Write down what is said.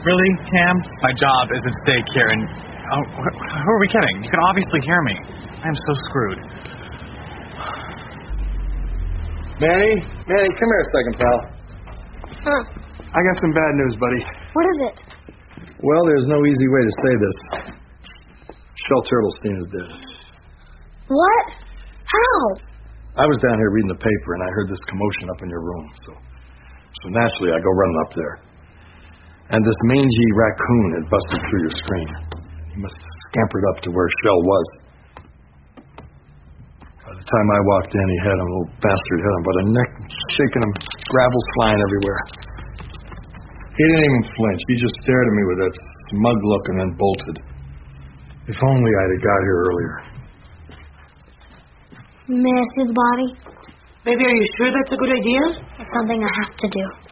Really, Cam? My job is at stake here, and who are we kidding? You can obviously hear me. I am so screwed. Manny, come here a second, pal. Huh. I got some bad news, buddy. What is it? Well, there's no easy way to say this. Shel Turtlestein is dead. What? How? I was down here reading the paper, and I heard this commotion up in your room, so naturally I go running up there. And this mangy raccoon had busted through your screen. He must have scampered up to where Shel was. By the time I walked in, he had him, little bastard had him by the neck, shaking him, gravel's flying everywhere. He didn't even flinch. He just stared at me with that smug look and then bolted. If only I'd have got here earlier. May I see the body? Baby, are you sure that's a good idea? It's something I have to do.